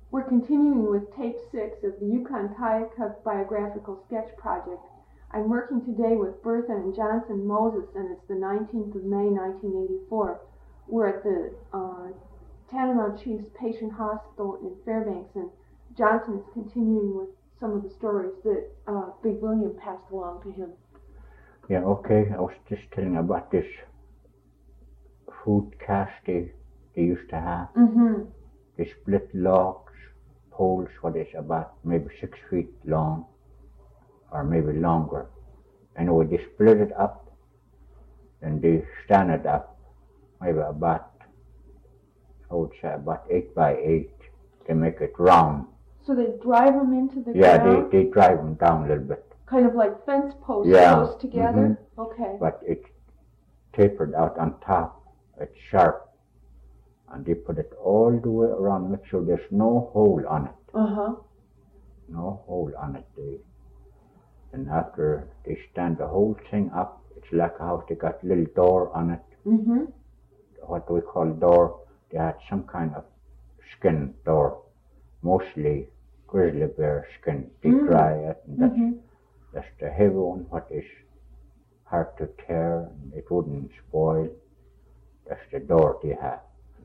We're continuing with tape 6 of the Yukon Tayakuk Biographical Sketch Project. I'm working today with Bertha and Johnson Moses, and it's the 19th of May, 1984. We're at the Tanana Chiefs Patient Hospital in Fairbanks, and Johnson is continuing with some of the stories that Big William passed along to him. Yeah, okay. I was just telling about this food cache they used to have. Mm-hmm. They split logs, poles, what is about maybe 6 feet long, or maybe longer. Anyway, they split it up, and they stand it up, maybe about, I would say about 8 by 8. They make it round. So they drive them into the Yeah, ground? they drive them down a little bit. Kind of like fence posts Yeah. close together? Mm-hmm. Okay. But it's tapered out on top. It's sharp. And they put it all the way around, make sure there's no hole on it. Uh-huh. No hole on it. And after they stand the whole thing up, it's like a house. They got a little door on it. Mm-hmm. What we call door. They had some kind of skin door, mostly grizzly bear skin. They dry it, and that's the heavy one. What is hard to tear, and it wouldn't spoil. That's the door they have.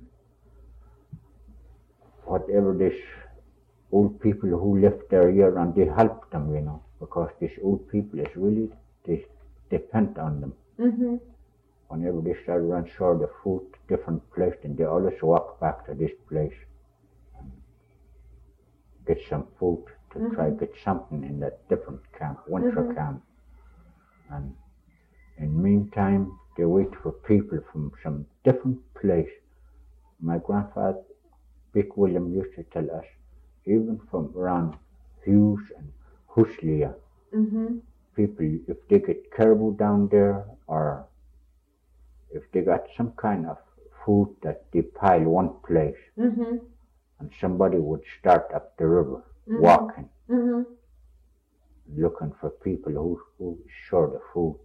Whatever these old people who lived there year and they helped them, because these old people is really, they depend on them. Mm-hmm. Whenever they start run short of food, different place, then they always walk back to this place and get some food to try get something in that different camp, winter camp. And in meantime, they wait for people from some different place. My grandfather, Big William, used to tell us, even from around Hughes and Huslia, people, if they get caribou down there, or if they got some kind of food that they pile one place, and somebody would start up the river, walking, looking for people who is short of food.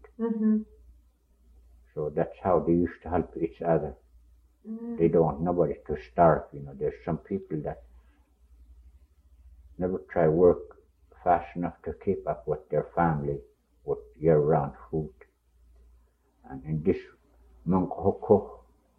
So that's how they used to help each other. They don't want nobody to starve. There's some people that never try work fast enough to keep up with their family with year-round food. And in this Munkhoko,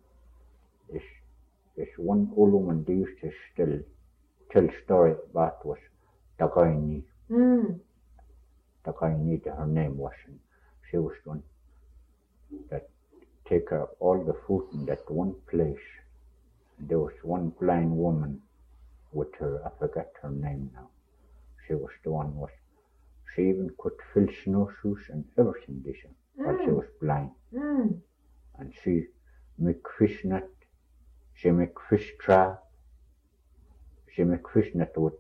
this one old woman they used to still tell story about was Takaini. Takaini, her name was, and she was one that take care of all the food in that one place. And there was one blind woman with her, I forget her name now. She was the one she even could fill snowshoes and everything this while she was blind. And she make fish net, she make fish trap, she make fish net with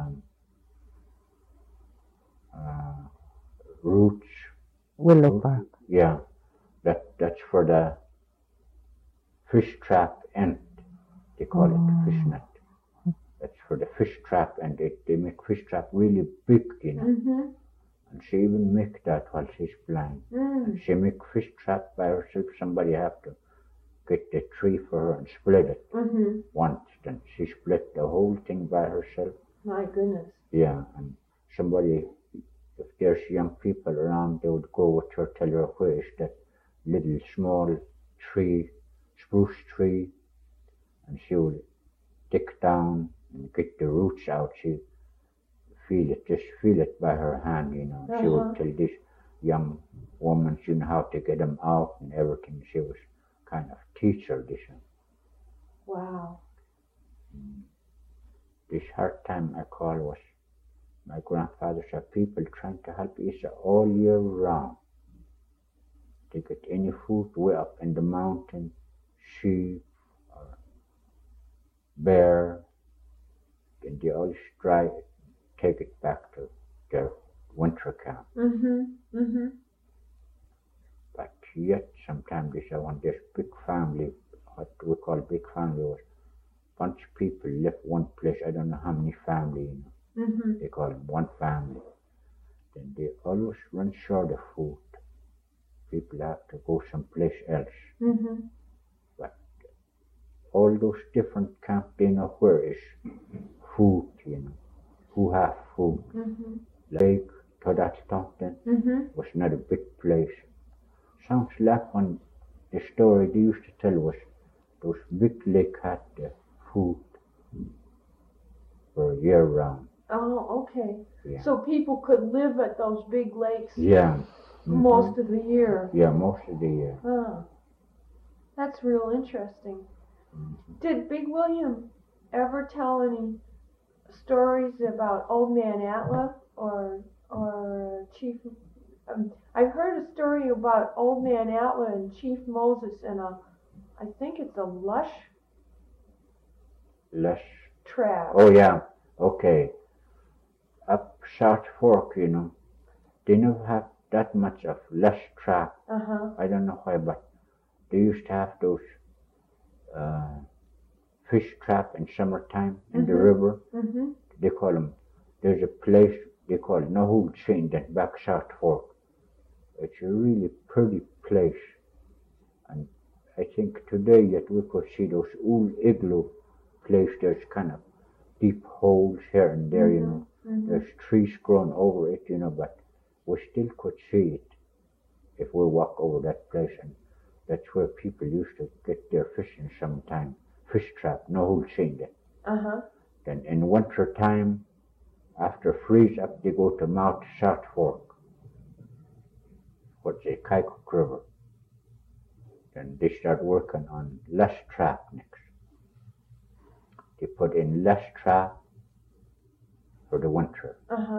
roots. Willow bark. Yeah, that's for the fish trap end. They call it fish net. That's for the fish trap, and they make fish trap really big, And she even make that while she's blind. And she make fish trap by herself. Somebody have to get the tree for her and split it once. Then she split the whole thing by herself. My goodness. Yeah, and somebody, if there's young people around, they would go with her, tell her where is that little small tree, spruce tree, and she would dig down and get the roots out. She just feel it by her hand, She would tell this young woman, how to get them out and everything. She was kind of teacher, this one. Wow. This hard time I call was my grandfather said people trying to help each other all year round. They get any food way up in the mountain, sheep or bear, then they always try to take it back to their winter camp. But yet sometimes they say when this big family, what we call big family, was bunch of people live one place. I don't know how many family, They call them one family. Then they always run short of food. People have to go someplace else. But all those different camps, they know where is food, you know, who have food. Lake to that something was not a big place. Sounds like when the story they used to tell was those big lake had the food for year round. Oh, okay. Yeah. So people could live at those big lakes Yeah. most of the year. Yeah, most of the year. Huh. That's real interesting. Did Big William ever tell any stories about Old Man Atla or Chief? I've heard a story about Old Man Atla and Chief Moses and I think it's a lush trap. Oh yeah. Okay. Up South Fork, you know, they never have that much of lush trap. I don't know why, but they used to have those fish trap in summertime in the river. They call them. There's a place they call Nahul Chain that back South Fork. It's a really pretty place, and I think today yet we could see those old igloo place. There's kind of deep holes here and there, you know. There's trees growing over it, you know, but we still could see it if we walk over that place, and that's where people used to get their fish in sometime. Fish trap, Nahul Chain then. Then in winter time, after freeze up, they go to Mount South Fork, what's a Kaikouk River. Then they start working on less trap next. They put in less trap for the winter.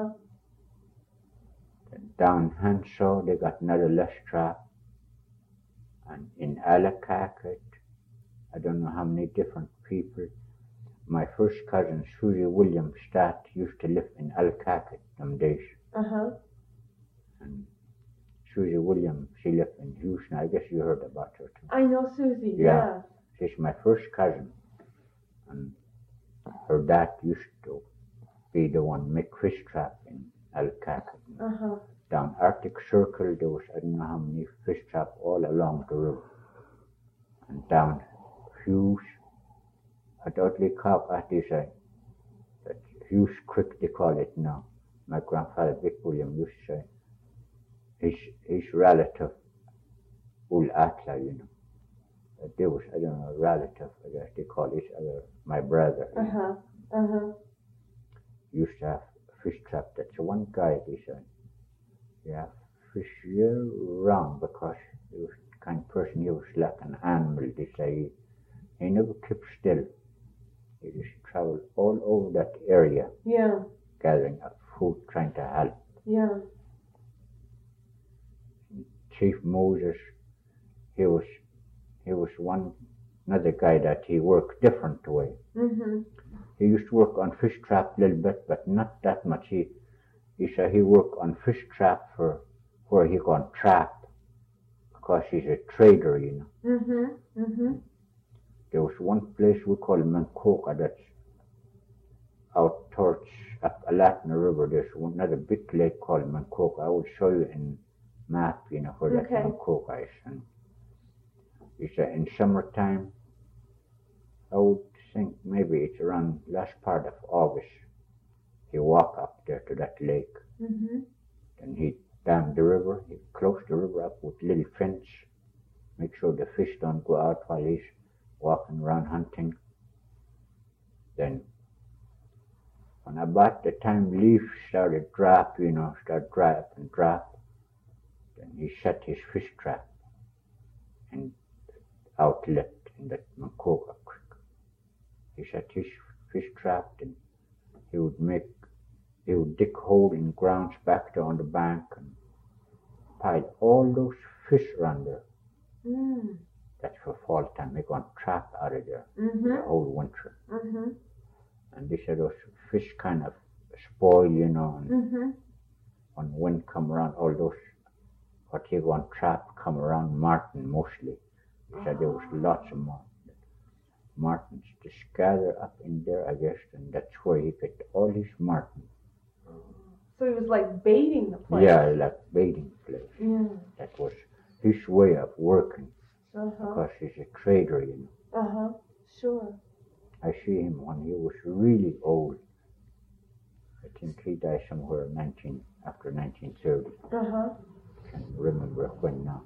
Then down Henshaw, they got another less trap. And in Allakaket, I don't know how many different people. My first cousin, Susie Williams Stat, used to live in Allakaket them days. And Susie Williams, she lived in Houston. I guess you heard about her too. I know Susie, yeah. She's my first cousin. And her dad used to be the one make fish trap in Allakaket. Down Arctic Circle, there was I don't know how many fish trap all along the river. And down Hughes, at Utley Cock, at this that Hughes Creek they call it now. My grandfather Big William used to say his relative Ul Atla, you know. There was I don't know a relative, I guess they call each other my brother. Used to have fish trap. That's one guy they said. Yeah, fish year round because he was the kind of person he was like an animal, they say. He never kept still. He just traveled all over that area. Yeah. Gathering up food, trying to help. Yeah. Chief Moses, he was another guy that he worked different way. He used to work on fish trap a little bit, but not that much. He said he worked on fish trap for where he gone trap because he's a trader, you know. There was one place we call Mancoca that's out towards up Alatna River. There's another big lake called Mancoca. I will show you in map, you know, where that Mancoca is. And he said in summertime, I would think maybe it's around last part of August. He walk up there to that lake. Then he dam the river. He close the river up with little fence. Make sure the fish don't go out while he's walking around hunting. Then when about the time leaves started drop, you know, start dry up and drop, then he set his fish trap and outlet in that Mancoca Creek. He set his fish trap and he would dig hole in grounds back there on the bank and pile all those fish around there. That's for fall time. They go and trap out of there the whole winter. And they said those fish kind of spoil, you know, and when wind come around, all those what he go and trap come around marten mostly. He said there was lots of marten. Martens just gather up in there, I guess, and that's where he get all his marten. So he was like baiting the place. Yeah, like baiting place. That was his way of working because he's a trader, you know. Sure. I see him when he was really old. think he died somewhere after 1930. Can't remember when now.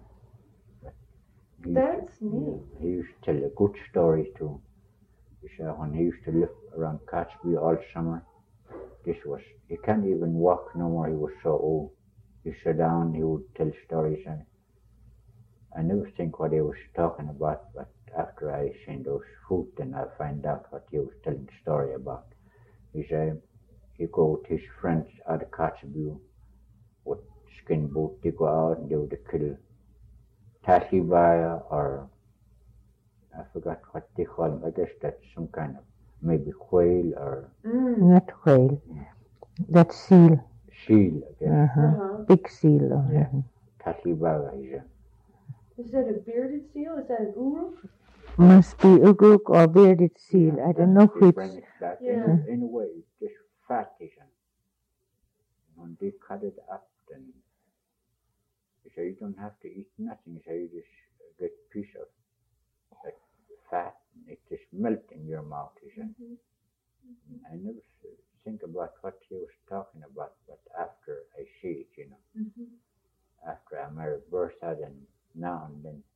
That's neat. He used to tell a good story too. He said when he used to live around Kotzebue all summer, he can't even walk no more, he was so old. He sat down, he would tell stories, and I never think what he was talking about, but after I seen those food, then I find out what he was telling the story about. He said he go with his friends out of Kotzebue with skin boot, they go out and they would kill Tatlibaya, or I forgot what they call them. I guess that's some kind of maybe quail or Not whale. That's seal. seal, I guess. Big seal. Yeah. Tatlibaya, he said. Is that a bearded seal? Is that an uruk? Must be ugruk or bearded seal. I don't know They which. bring it back Yeah. in a way, just fat, he said. When they cut it up, then he said you don't have to eat nothing. He said you just get a piece of that fat, and it just melt in your mouth, he said. I never think about what he was talking about, but after I see it, after I married Bertha, then now and then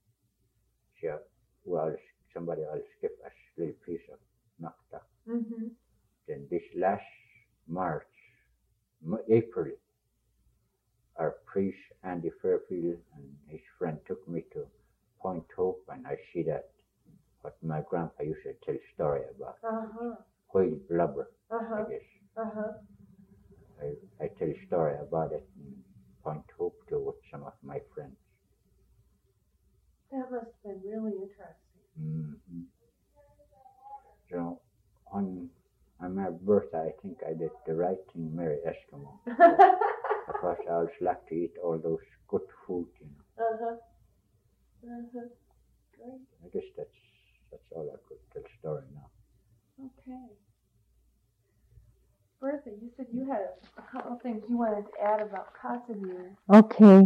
somebody else give us a little piece of nakta. Then this last March, April, our priest Andy Fairfield and his friend took me to Point Hope, and I see that what my grandpa used to tell story about. Whale blubber, I guess. I tell a story about it in Point Hope too with some of my friends. That must have been really interesting. So on my birthday, I think I did the right thing, marry Eskimo. Because I always like to eat all those good food, Great. I guess that's all I could tell story now. Okay. Bertha, you said you had a couple of things you wanted to add about Kotzebue. Okay.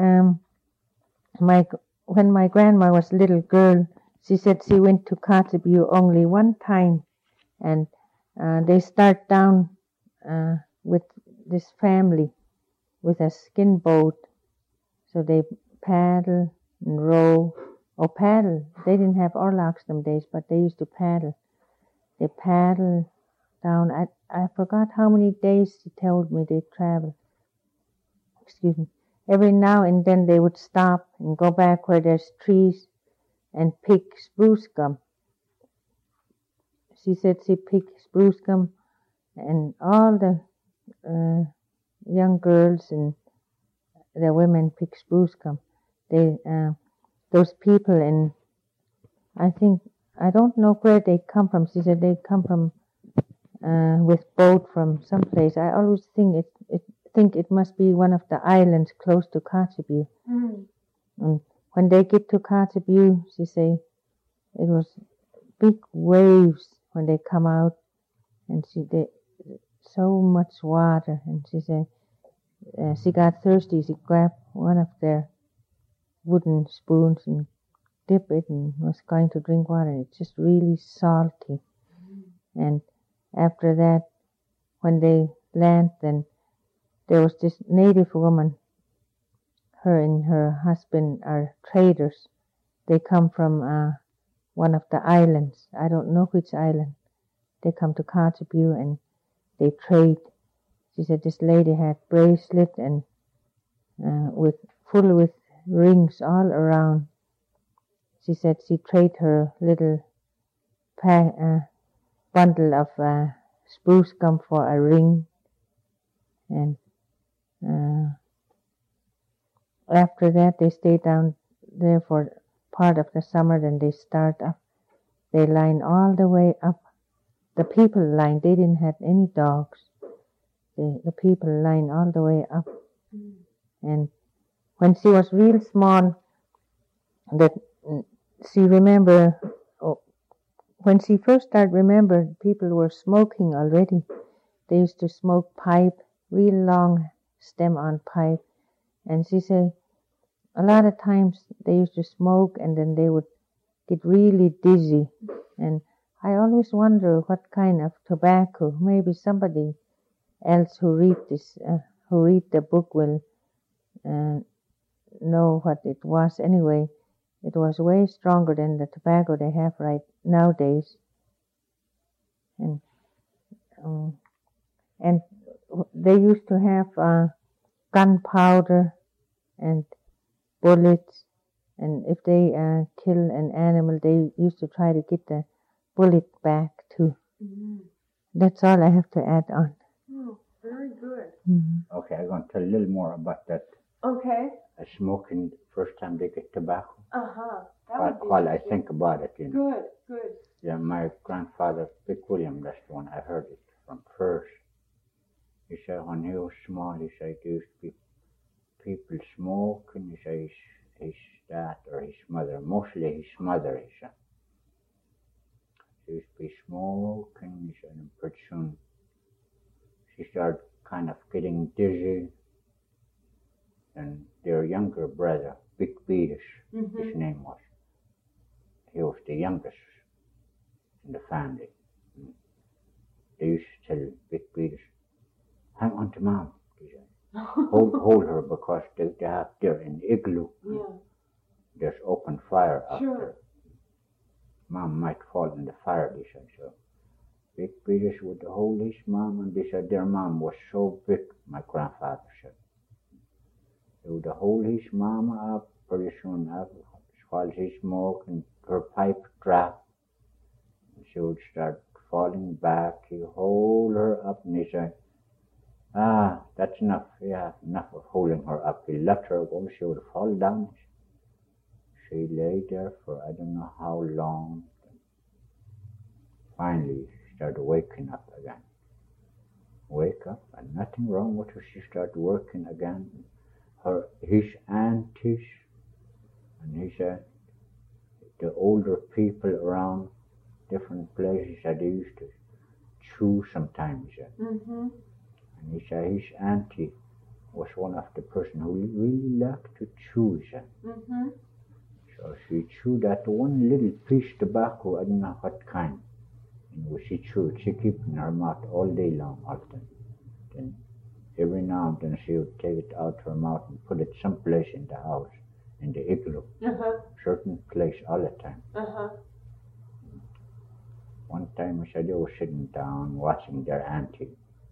When my grandma was a little girl, she said she went to Kotzebue only one time, and they start down with this family with a skin boat. So they paddle and row, or paddle. They didn't have oarlocks them days, but they used to paddle. They paddle down. I forgot how many days she told me they traveled. Excuse me. Every now and then they would stop and go back where there's trees and pick spruce gum. She said she picked spruce gum, and all the young girls and the women pick spruce gum. Those people, and I don't know where they come from. She said they come from with boat from someplace. I always think it must be one of the islands close to Kotzebue. And when they get to Kotzebue, she say it was big waves when they come out, and so much water. And she say she got thirsty. She grabbed one of their wooden spoons and dip it, and was going to drink water. And it's just really salty. And after that, when they land, then there was this native woman. Her and her husband are traders. They come from one of the islands. I don't know which island. They come to Kotzebue and they trade. She said this lady had bracelet and full with rings all around. She said she traded her little bundle of spruce gum for a ring, and after that they stay down there for part of the summer. Then they start up. They line all the way up. The people line. They didn't have any dogs. The people line all the way up. And when she was real small, that she remember when she first started remember, people were smoking already. They used to smoke pipe, real long stem on pipe. And she said a lot of times they used to smoke and then they would get really dizzy. And I always wonder what kind of tobacco. Maybe somebody else who read the book will know what it was. Anyway, it was way stronger than the tobacco they have right nowadays. And they used to have gunpowder and bullets, and if they kill an animal, they used to try to get the bullet back too. Mm-hmm. That's all I have to add on. Oh, very good. Mm-hmm. Okay, I'm going to tell a little more about that. Okay. Smoking first time they get tobacco. While I think about it. Good. Yeah, my grandfather, Vic William, that's the one I heard it from first. He said when he was small, he said there used to be people smoking. He said his dad or his mother, mostly his mother, he said. She used to be smoking, he said, and pretty soon she started kind of getting dizzy. And their younger brother, Vic Beatus, his name was. He was the youngest in the family. They used to tell Vic Beatus, hang on to Mom, he said. hold her because they have there in the igloo. Yeah. There's open fire out there. Mom might fall in the fire, they said. So Vic Beatus would hold his mom, and they said their mom was so big, my grandfather said. He would hold his mama up pretty soon while she smoked and her pipe dropped. She would start falling back. He hold her up and he said, that's enough. Yeah, enough of holding her up. He let her go. She would fall down. She lay there for I don't know how long. Finally, she started waking up again. Wake up and nothing wrong with her. She started working again. His aunties, and he said the older people around different places that they used to chew sometimes. He said. Mm-hmm. And he said his auntie was one of the person who really liked to chew. He said. Mm-hmm. So she chewed that one little piece of tobacco, I don't know what kind. And she chewed, she kept it in her mouth all day long, often. Then every now and then she would take it out her mouth and put it someplace in the house, in the igloo, certain place all the time. One time he said they were sitting down watching their auntie.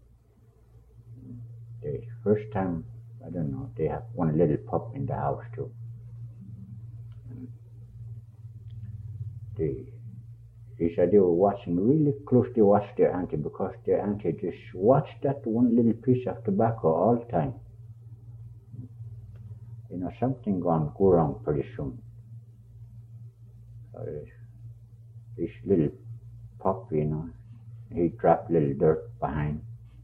The first time, I don't know, they have one little pup in the house too. He said they were watching really closely, watched their auntie because their auntie just watched that one little piece of tobacco all the time. You know, something gonna go wrong pretty soon. This little pup, you know, he dropped little dirt behind.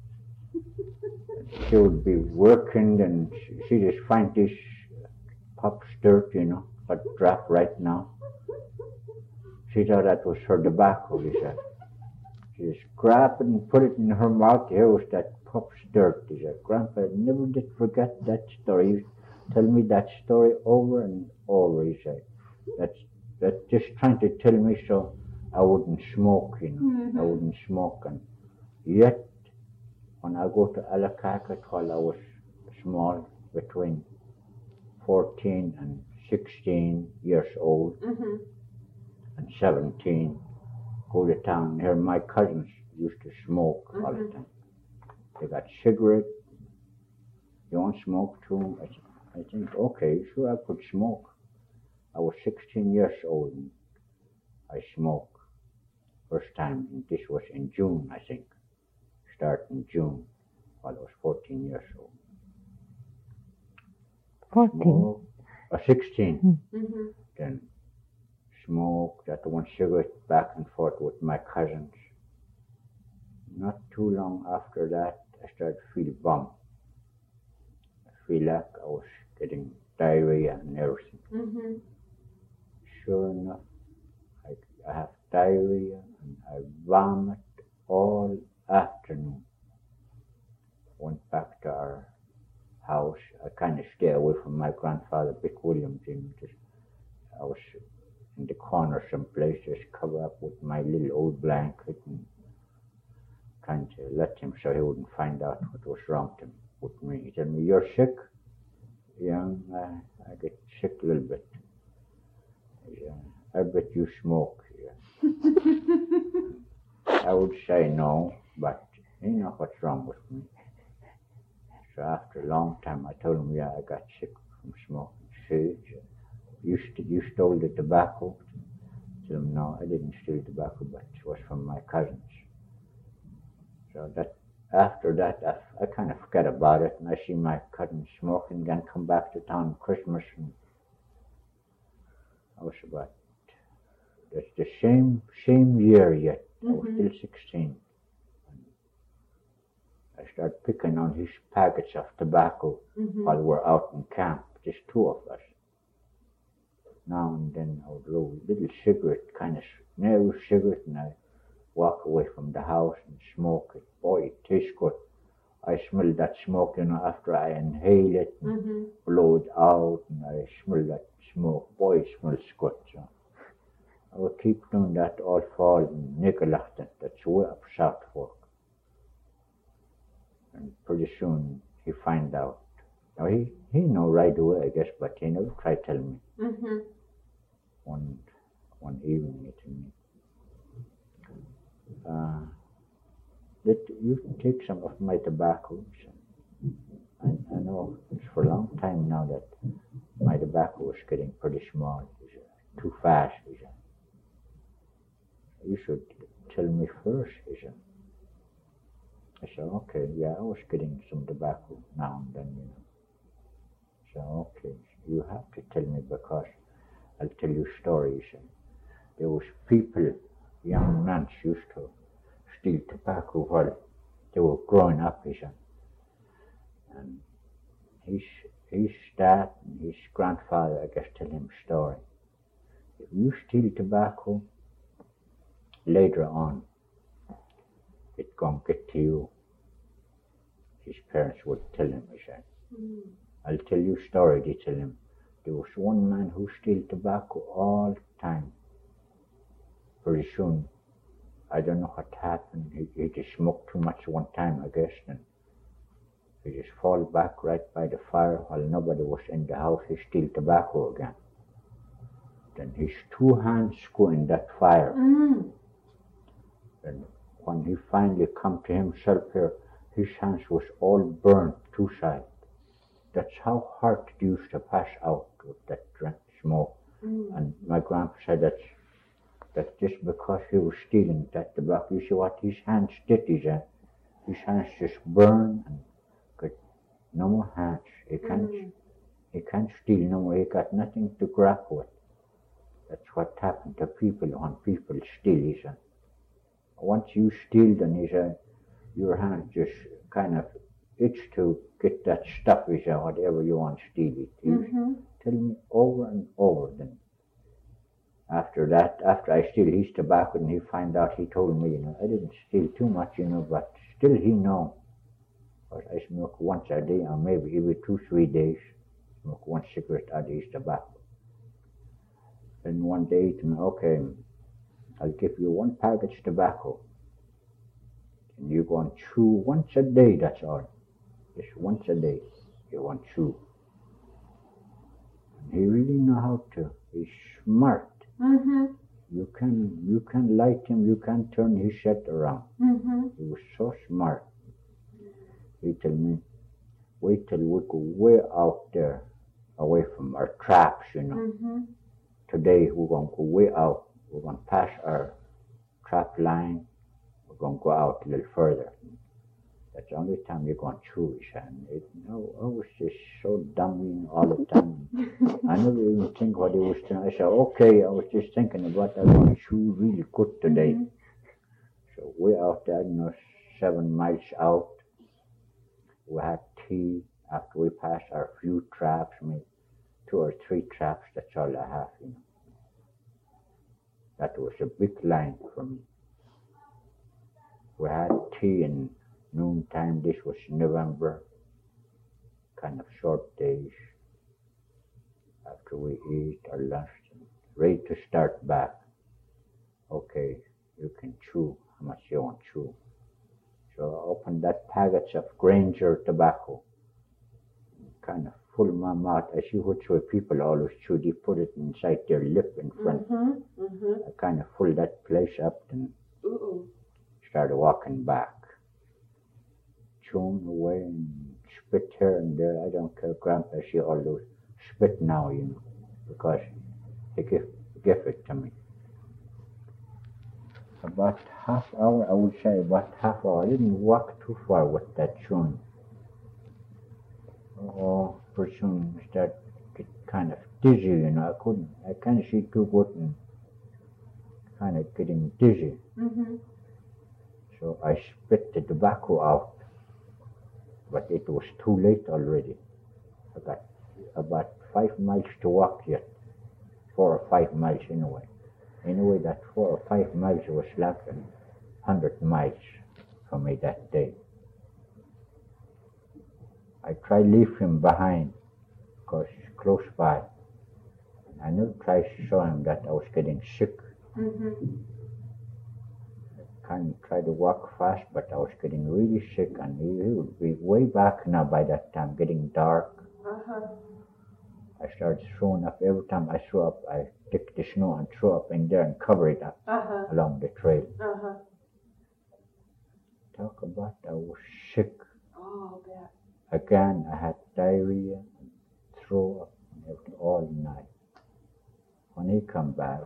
She would be working and she just find this pup's dirt, you know, but dropped right now. She thought that was her tobacco, he said. She just grabbed it and put it in her mouth. Here was that pup's dirt, he said. Grandpa never did forget that story. He used to tell me that story over and over, he said. That's just trying to tell me so I wouldn't smoke, you know. Mm-hmm. I wouldn't smoke. And yet, when I go to Allakaket while I was small, between 14 and 16 years old, and 17, go to town. Here my cousins used to smoke all the time. They got cigarettes. You want to smoke too? I think, okay, sure I could smoke. I was 16 years old and I smoked first time. And this was in June, I think. Start in June while I was 14 years old. 14? 16. Then smoked that one cigarette back and forth with my cousins. Not too long after that, I started to feel bum. I feel like I was getting diarrhea and everything. Sure enough, I have diarrhea and I vomit all afternoon. Went back to our house. I kind of stayed away from my grandfather, Vic Williams. I was in the corner someplace, just cover up with my little old blanket and trying to let him so he wouldn't find out what was wrong with me. He told me, "You're sick?" "Yeah, I get sick a little bit." "I bet you smoke." Yeah. I would say no, but you know what's wrong with me. So after a long time, I told him, "Yeah, I got sick from smoking." "See, you stole the tobacco?" I told him, "No, I didn't steal tobacco, but it was from my cousins." So that after that, I kind of forget about it, and I see my cousins smoking, then come back to town Christmas, and I was about, that's the same year yet. I was still 16. I started picking on his packets of tobacco while we're out in camp, just two of us. Now and then I would roll a little cigarette, kind of narrow cigarette, and I walk away from the house and smoke it. Boy, it tastes good. I smell that smoke, after I inhale it and blow it out, and I smell that smoke. Boy, it smells good. So I would keep doing that all fall in Nicolachton, that's way up South Fork. And pretty soon he find out. Now he know right away, I guess, but he never tried to tell me. One evening he told me, that you take some of my tobacco. I know it's for a long time now that my tobacco was getting pretty small. Too fast. You should tell me first. I said, "Okay, yeah, I was getting some tobacco now and then, So, okay, you have to tell me because I'll tell you stories." There was people, young men used to steal tobacco while they were growing up, And his dad and his grandfather, I guess, tell him a story. If you steal tobacco, later on, it's going to get to you. His parents would tell him, "I'll tell you a story," they tell him. There was one man who stole tobacco all the time. Pretty soon, I don't know what happened. He just smoked too much one time, I guess, and he just fall back right by the fire while nobody was in the house. He steal tobacco again. Then his two hands go in that fire. And when he finally come to himself here, his hands was all burnt two sides. That's how hard it used to pass out with that smoke. And my grandpa said that's just because he was stealing that tobacco. You see what his hands did, his hands just burned and got no more hands. He can't steal no more. He got nothing to grab with. That's what happened to people when people steal, Once you steal, then your hands just kind of itch to get that stuff, whatever you want to steal it. He tell me over and over. Then after that, after I steal his tobacco and he find out, he told me, I didn't steal too much, but still he know. But I smoke once a day, or maybe every 2-3 days, smoke one cigarette out of his tobacco. Then one day he told me, "Okay, I'll give you one package of tobacco. And you're going to chew once a day, that's all. Just once a day, you want to chew." And he really know how to. He's smart. You can light him, you can turn his head around. He was so smart. He told me, "Wait till we go way out there, away from our traps, Today we're going to go way out. We're going to pass our trap line. We're going to go out a little further. That's the only time you're going to chew." And I was just so dumb all the time. I never even think what he was doing. I said, "Okay," I was just thinking about I'm going to chew really good today. So way out there, 7 miles out, we had tea after we passed our few traps, maybe 2 or 3 traps, that's all I have, That was a big line for me. We had tea in noontime. This was November, kind of short days. After we eat our lunch, ready to start back. Okay, you can chew how much you want to chew. So I opened that package of Granger tobacco, kind of full my mouth. I see which way people always chew. They put it inside their lip in front. I kind of full that place up and started walking back, chewing away and spit here and there. I don't care, Grandpa. I see all those spit now, you know, because they give it to me. About half hour, I would say about half hour. I didn't walk too far with that chewing. Oh, pretty soon I started to get kind of dizzy, you know. I can't see too good and kind of getting dizzy. So I spit the tobacco out, but it was too late already. I got about 5 miles to walk yet, 4 or 5 miles anyway. Anyway, that 4 or 5 miles was less than 100 miles for me that day. I tried to leave him behind because he's close by. I never tried to show him that I was getting sick. I kind of tried to walk fast, but I was getting really sick, and he would be way back now by that time, getting dark. I started throwing up. Every time I threw up, I take the snow and throw up in there and cover it up along the trail. Talk about I was sick. Oh, bad. Again, I had diarrhea, throw up all night. When he come back,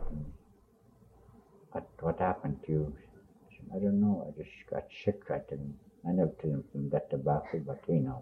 what happened to you? I said, I don't know. I just got sick. I never tell him from that tobacco, but he knows.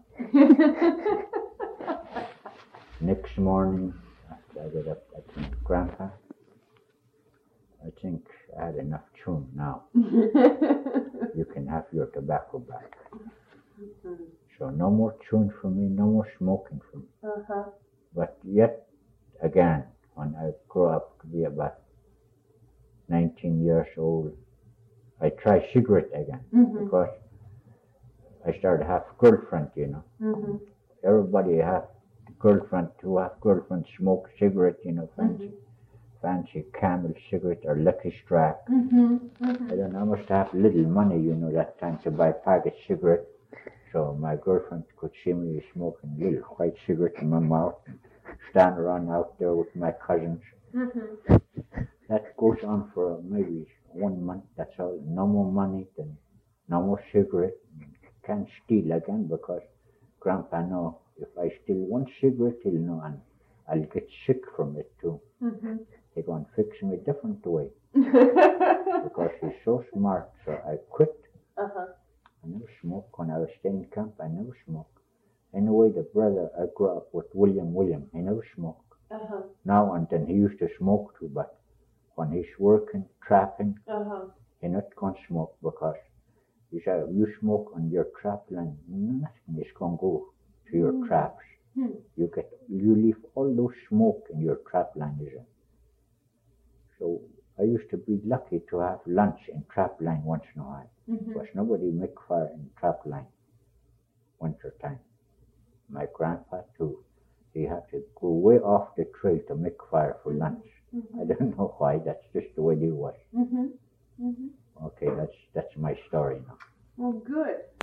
Next morning, after I get up, I think, Grandpa, I think I had enough chewing now. You can have your tobacco back. So no more chewing for me, no more smoking for me. But yet again, when I grew up to be about 19 years old, I tried cigarette again because I started to have girlfriend, you know. Everybody have girlfriend who have girlfriend smoke cigarette, you know, fancy Camel cigarette or Lucky Strike. I don't know, I must have little money, you know, that time to buy packet cigarette. So my girlfriend could see me smoking a little white cigarette in my mouth and stand around out there with my cousins. That goes on for maybe 1 month, that's all. No more money, then no more cigarette. Can't steal again because Grandpa know if I steal 1 cigarette, he'll know, and I'll get sick from it too. They're going to fix me a different way because he's so smart. So I quit. I never smoked. When I was staying in camp, I never smoked. Anyway, the brother I grew up with, William, he never smoked. Now and then he used to smoke too, but when he's working, trapping, he's not going to smoke because he said, if you smoke on your trap line, nothing is going to go to your traps. You leave all those smoke in your trap line, isn't it? So I used to be lucky to have lunch in trap line once in a while, because nobody make fire in trap line winter time. My grandpa too, he had to go way off the trail to make fire for lunch. I don't know why, that's just the way he was. Okay, that's my story now. Well, good.